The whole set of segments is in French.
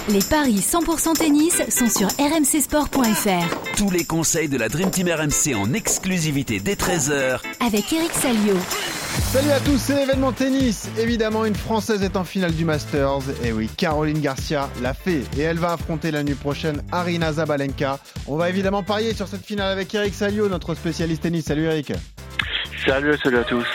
Les paris 100% tennis sont sur rmcsport.fr. Tous les conseils de la Dream Team RMC en exclusivité dès 13h Avec Eric Salio. Salut à tous, c'est l'événement tennis. Évidemment, une Française est en finale du Masters. Et oui, Caroline Garcia l'a fait. Et elle va affronter la nuit prochaine Aryna Sabalenka. On va évidemment parier sur cette finale avec Eric Salio, notre spécialiste tennis. Salut Eric. Salut à tous.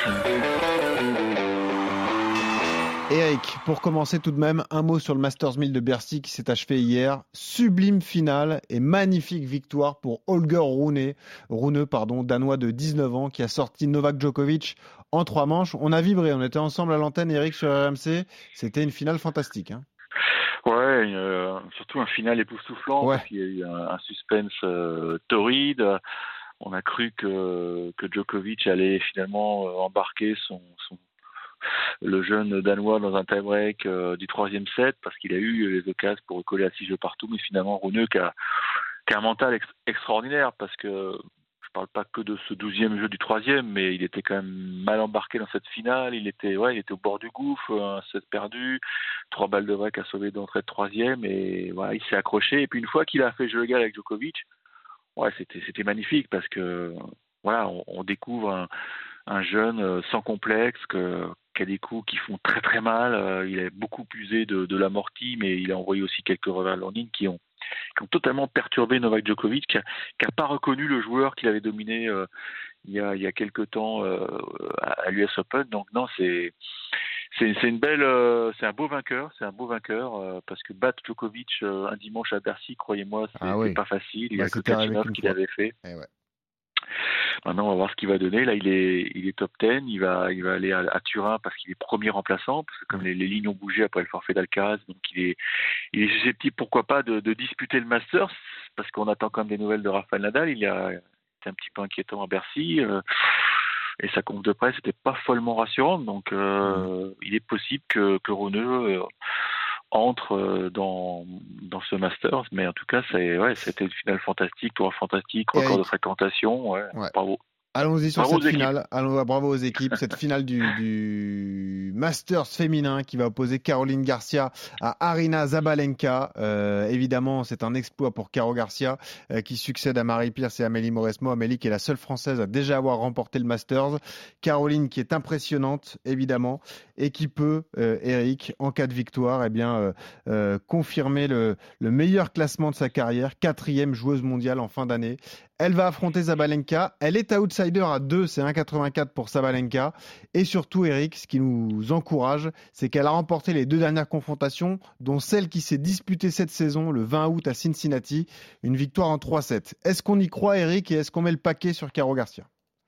Eric, pour commencer tout de même, un mot sur le Masters 1000 de Bercy qui s'est achevé hier. Sublime finale et magnifique victoire pour Holger Rune, danois de 19 ans, qui a sorti Novak Djokovic en 3 manches. On a vibré, on était ensemble à l'antenne, Eric, sur RMC. C'était une finale fantastique. Ouais, surtout un final époustouflant, parce qu'il y a eu un suspense torride. On a cru que Djokovic allait finalement embarquer le jeune Danois dans un tie-break du 3e set, parce qu'il a eu les occasions pour coller à 6 jeux partout, mais finalement Rune qui a un mental extraordinaire, parce que je parle pas que de ce 12e jeu du 3e, mais il était quand même mal embarqué dans cette finale. Il était au bord du gouffre, un set perdu, 3 balles de break à sauver d'entrée de 3e, et voilà, il s'est accroché. Et puis une fois qu'il a fait jeu égal avec Djokovic, c'était magnifique, parce que voilà, on découvre un jeune sans complexe qui a des coups qui font très très mal. Il a beaucoup usé de l'amorti, mais il a envoyé aussi quelques revers de ligne qui ont totalement perturbé Novak Djokovic, qui a pas reconnu le joueur qu'il avait dominé il y a quelque temps à l'US Open. Donc non, c'est un beau vainqueur, parce que battre Djokovic un dimanche à Bercy, croyez-moi, c'est pas facile. Il y a que Khachanov qui l'avait fait. Maintenant, on va voir ce qu'il va donner. Là, il est top 10. Il va aller à Turin parce qu'il est premier remplaçant, parce que comme les lignes ont bougé après le forfait d'Alcaraz, donc il est susceptible, pourquoi pas, de disputer le Masters, parce qu'on attend quand même des nouvelles de Rafael Nadal. C'est un petit peu inquiétant à Bercy. Et sa conf de presse n'était pas follement rassurante. Donc, il est possible que Rune entre dans ce Masters, mais en tout cas c'était une finale fantastique, tour fantastique, record de fréquentation, bravo. Allons-y sur cette finale. Bravo aux équipes. Cette finale du Masters féminin qui va opposer Caroline Garcia à Aryna Sabalenka. Évidemment, c'est un exploit pour Caro Garcia qui succède à Marie Pierce et Amélie Mauresmo. Amélie qui est la seule Française à déjà avoir remporté le Masters. Caroline qui est impressionnante, évidemment, et qui peut, Eric, en cas de victoire, confirmer le meilleur classement de sa carrière, 4e joueuse mondiale en fin d'année. Elle va affronter Sabalenka. Elle est outsider à 2, c'est 1,84 pour Sabalenka. Et surtout, Eric, ce qui nous encourage, c'est qu'elle a remporté les 2 dernières confrontations, dont celle qui s'est disputée cette saison, le 20 août à Cincinnati. Une victoire en 3-7. Est-ce qu'on y croit, Eric, et est-ce qu'on met le paquet sur Caro Garcia ?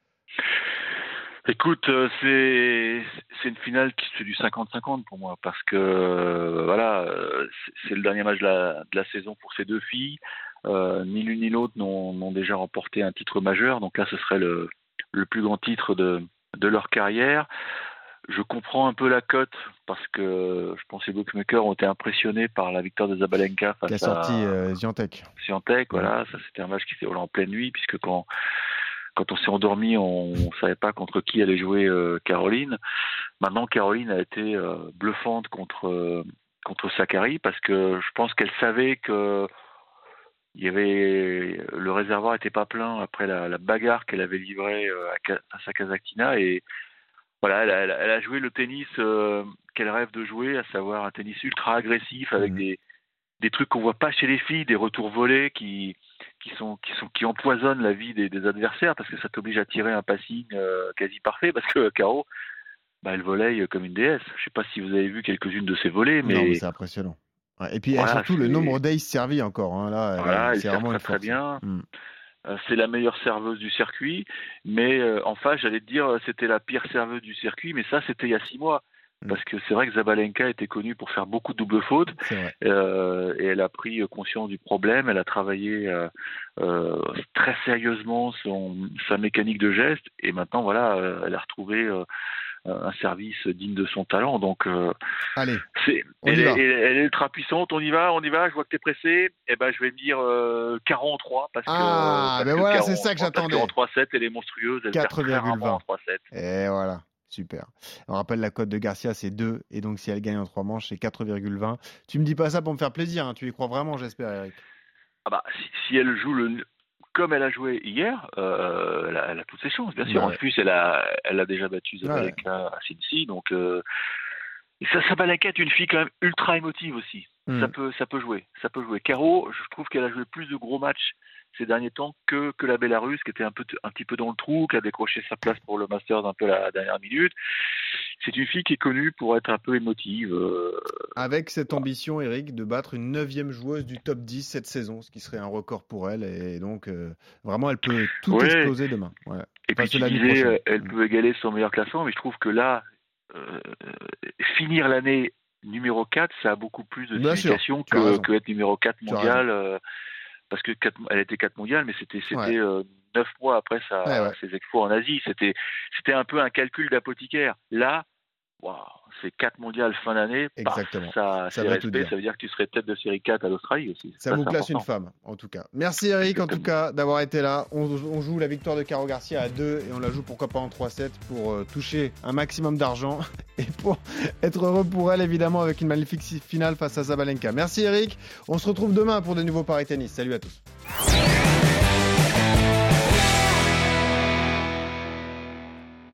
Écoute, c'est une finale qui fait du 50-50 pour moi, parce que c'est le dernier match de la saison pour ces deux filles. Ni l'une ni l'autre n'ont déjà remporté un titre majeur, donc là ce serait le plus grand titre de leur carrière. Je comprends un peu la cote, parce que je pense que les bookmakers ont été impressionnés par la victoire de Sabalenka face qui a sorti Swiatek. Voilà, ça c'était un match qui s'est déroulé en pleine nuit, puisque quand on s'est endormi, on savait pas contre qui allait jouer Caroline. Maintenant, Caroline a été bluffante contre Sakkari, parce que je pense qu'elle savait que le réservoir était pas plein après la bagarre qu'elle avait livrée face à Kasatkina, et voilà, elle a joué le tennis qu'elle rêve de jouer, à savoir un tennis ultra agressif avec des trucs qu'on voit pas chez les filles, des retours volés qui empoisonnent la vie des adversaires, parce que ça t'oblige à tirer un passing quasi parfait, parce que Caro, elle volaille comme une déesse. Je sais pas si vous avez vu quelques-unes de ses volées, mais... Non, mais c'est impressionnant. Et puis surtout le nombre d'aces servis encore. Là, elle sert très très bien. C'est la meilleure serveuse du circuit, mais en face, j'allais te dire, c'était la pire serveuse du circuit, mais ça, c'était il y a 6 mois. Parce que c'est vrai que Sabalenka était connue pour faire beaucoup de doubles fautes, et elle a pris conscience du problème. Elle a travaillé très sérieusement sa mécanique de geste, et maintenant elle a retrouvé un service digne de son talent. Donc allez, elle est ultra puissante. On y va, je vois que t'es pressé. Je vais me dire Caro en 3, parce que voilà, c'est ça que j'attendais. En 3-7, elle est monstrueuse, elle perd très rarement en 3-7. Et voilà. Super. On rappelle la cote de Garcia, c'est 2. Et donc, si elle gagne en 3 manches, c'est 4,20. Tu me dis pas ça pour me faire plaisir. Hein. Tu y crois vraiment, j'espère, Eric. Ah bah, si elle joue comme elle a joué hier, elle a toutes ses chances, bien sûr. En plus, elle a déjà battu Zabalenka à Cincy. Donc, Zabalenka est une fille quand même ultra émotive aussi. Ça peut jouer. Caro, je trouve qu'elle a joué plus de gros matchs ces derniers temps que la Bélarusse, qui était un petit peu dans le trou, qui a décroché sa place pour le Masters un peu à la dernière minute. C'est une fille qui est connue pour être un peu émotive. Avec cette ambition, Eric, de battre une 9e joueuse du top 10 cette saison, ce qui serait un record pour elle. Et donc, vraiment, elle peut tout exploser demain. Ouais. Et puis, tu disais, elle peut égaler son meilleur classement, mais je trouve que là, finir l'année numéro 4, ça a beaucoup plus de signification que être numéro 4 mondial. Parce que elle était 4 mondiales, mais c'était 9 mois après ses exploits en Asie. C'était un peu un calcul d'apothicaire. Là, c'est 4 mondiales fin d'année. Exactement. Ça veut dire que tu serais tête de série 4 à l'Australie aussi. Ça vous place important. Une femme, en tout cas. Merci Eric, en tout cas, d'avoir été là. On joue la victoire de Caro Garcia à 2 et on la joue pourquoi pas en 3-7 pour toucher un maximum d'argent et pour être heureux pour elle, évidemment, avec une magnifique finale face à Zabalenka. Merci Eric. On se retrouve demain pour de nouveaux paris tennis. Salut à tous.